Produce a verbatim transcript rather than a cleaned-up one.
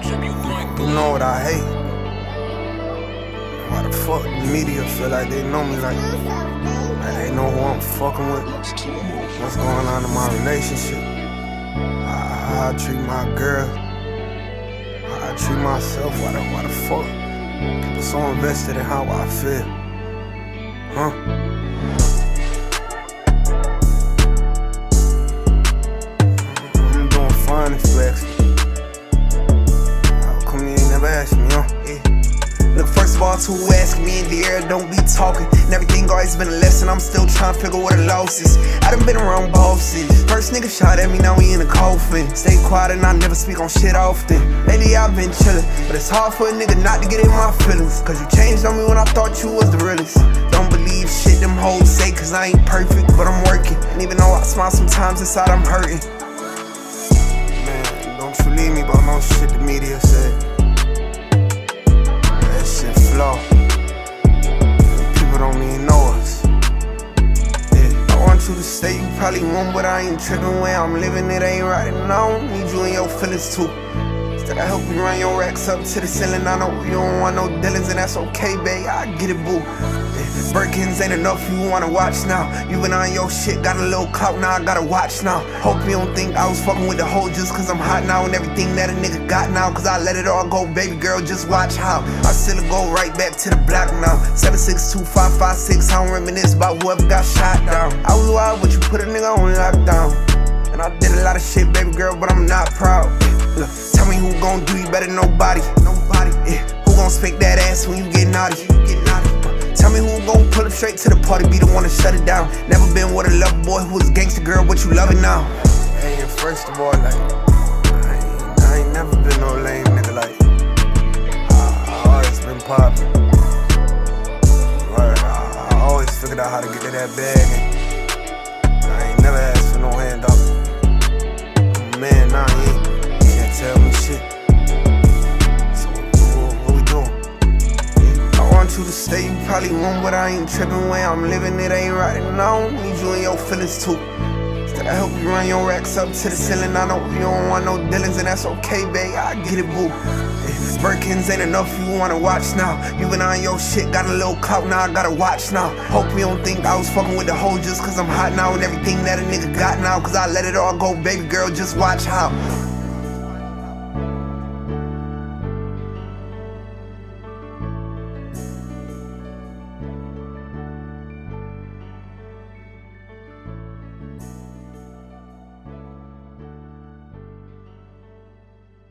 You know what I hate? Why the fuck the media feel like they know me, like, like they know who I'm fucking with, what's going on in my relationship, how, how I treat my girl, how I treat myself. Why the, why the fuck people so invested in how I feel, huh? I'm doing fine and flexing. How come you ain't never asked me, huh? Yeah. Look, first of all, to who ask me in the air, don't be talking. And everything always been a lesson, I'm still trying to figure what a loss is. I done been around both cities. First nigga shot at me, now we in a coffin. Stay quiet and I never speak on shit often. Lately I've been chillin', but it's hard for a nigga not to get in my feelings. Cause you changed on me when I thought you was the realest. Don't believe shit them hoes say, cause I ain't perfect, but I'm working. And even though I smile sometimes, inside I'm hurting. Man, don't you leave me about no shit the media said. Flaw. People don't even know us. Yeah. I want you to stay, you probably won't, but I ain't tripping. Way I'm living, it ain't right, and I don't need you in your feelings too. Instead I help you run your racks up to the ceiling. I know you don't want no dealings, and that's okay, babe, I get it, boo. Yeah. Birkins ain't enough, you wanna watch now. You been on your shit, got a little clout, now I gotta watch now. Hope you don't think I was fucking with the hoe just cause I'm hot now. And everything that a nigga got now, cause I let it all go, baby girl, just watch how I still go right back to the block now. Seven six two five five six, I don't reminisce about whoever got shot down. I was wild, but you put a nigga on lockdown. And I did a lot of shit, baby girl, but I'm not proud. Look, tell me who gon' do you better than nobody. Nobody, yeah. Who gon' spank that ass when you get naughty? You get naughty. Tell me who gon' pull up straight to the party, be the one to shut it down. Never been with a lover boy who was a gangster girl, but you love it now. Hey, and first of all, like, I ain't, I ain't never been no lame nigga, like, I, I always been poppin'. Right, I, I always figured out how to get to that bag, and I ain't never asked for no handout. I'm a man now, you ain't, you can't tell me shit. So, what, what we doing? I want you to stay, you probably won't, but I ain't tripping. Way I'm living, it ain't right, and I don't need you in your feelings too. Instead I help you run your racks up to the ceiling. I know you don't want no dealings, and that's okay, babe, I get it, boo. Yeah. Birkins ain't enough, you wanna watch now. You been on your shit, got a little clout, now I gotta watch now. Hope you don't think I was fucking with the hoe just cause I'm hot now. And everything that a nigga got now, cause I let it all go, baby girl, just watch how